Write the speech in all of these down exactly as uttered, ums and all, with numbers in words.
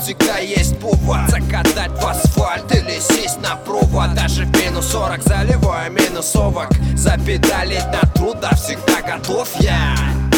всегда есть повод закатать в асфальт или сесть на провод. Даже в минус сорок заливаю минусовок. Запедалить до труда всегда готов я.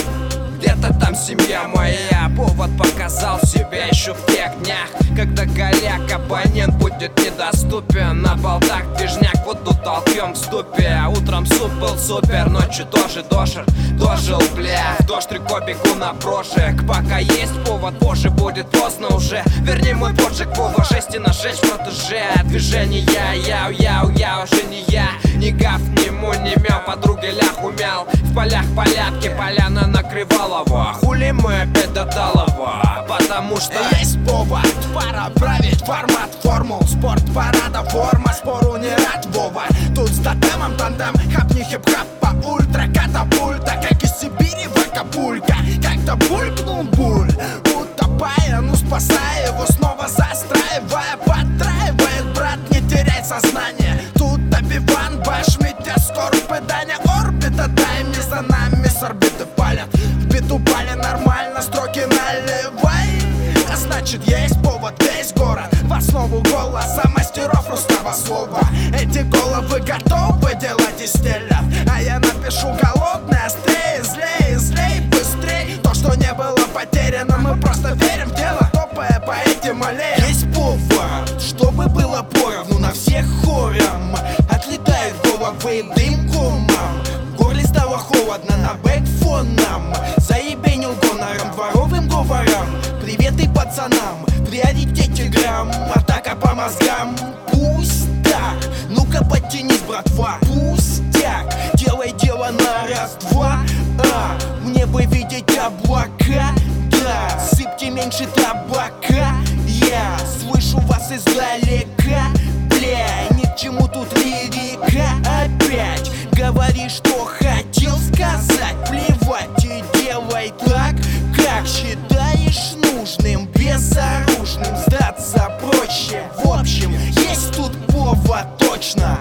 Где-то там семья моя. Повод показал себя еще в тех днях, когда голяк абонент будет недоступен. На болтах движняк, вот тут толкнем в ступе. Утром суп был супер, ночью тоже дошер. Дожил, бля, в дождь реко бегу на прожиг. Пока есть повод, позже будет поздно уже. Верни мой поджиг, Вова, шесть и на шесть протеже. Движение яу, яу, я уже не я. Ни гав, ни му, ни мяу, подруги лях умял. В полях полятки, поляна накрывалова. Хули мы опять до Талова? Потому что есть повод, пора править формат, формул. Спорт, парада, форма, спору не рад, Вова. Тут с тотемом тандем, хапни хип-хап по ультра катапульта. Как из Сибири в Акапулько, как-то булькнул буль, утопая, ну спасая его, снова застраивая, подтраивает, брат, не теряй сознание. Тут Оби-Ван, баш, метеоскор, педания, орбита, дай мне за нами с орбиты палят. В биту пали нормально, строки наливай. А значит есть повод, весь город в основу голоса мастеров русского слова. Эти головы готовы делать из стилев, а я напишу голодный, острее, злее, злее, быстрее. То, что не было потеряно, мы просто верим в дело, топая по этим аллеям. Есть повод, чтобы было поровну на всех хором. Отлетает головы дымком, в горле стало холодно на бэкфоном. Заебенил гонором, дворовым говором. Приветы пацанам, приоритете грамм. Атака по мозгам, пусть так. Ну-ка подтянись, братва, пустяк. Делай дело на раз-два, а мне бы видеть облака, да. Сыпьте меньше табака, я слышу вас издалека. Бля, ни к чему тут лирика. Опять говори, что хотел сказать. Плевать и делай так, как считаешь нужным. Безоружным сдаться проще. В общем, есть тут повод, точно.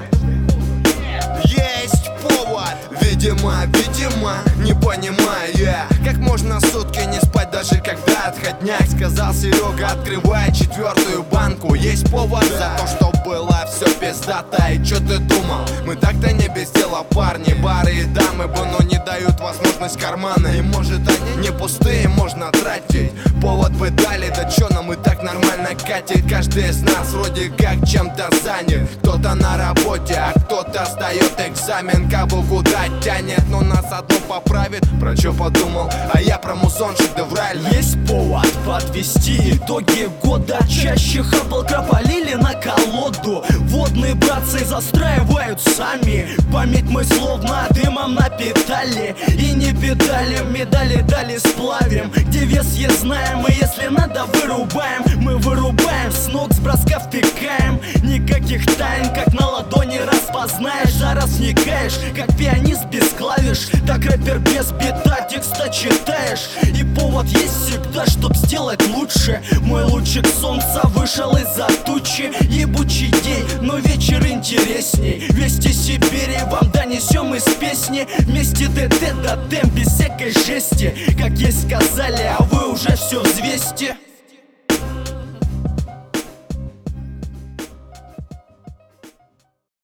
Есть повод. Видимо, видимо, не понимаю я, как можно сутки не спать, даже когда отходняк. Сказал Серега, открывая четвертую банку. Есть повод за то, что было все пиздато. И чё ты думал? Мы так-то не без дела, парни. Бары и дамы, но не дают возможность карманы. И может они не пустые, можно тратить. Повод бы дали, да чё нам и так нормально катит. Каждый из нас вроде как чем-то занят. Кто-то на работе, а кто-то сдает экзамен. Кого куда тянет, но нас одно поправит. Про чё подумал? А я про музон шедевральный. Есть повод подвести итоги года. Чаще хапал, полили на колоду. Водные братцы застраивают сами. Память мы словно дымом напитали. И не педали, медали дали сплавим. Где вес есть знаем, и если надо вырубаем. Мы вырубаем, с ног с броска втыкаем. Никаких тайн, как на ладони распознаешь. Зараз вникаешь, как пианист без клавиш. Так рэпер без бита текста читаешь. И повод есть всегда, чтоб сделать лучше. Мой лучик солнца вышел из-за тучи. Ебучий день, но вечер интересней. Вести Сибири вам донесем из песни. Вместе ДТ до темп без всякой жести. Как есть сказали, а вы уже все взвесьте.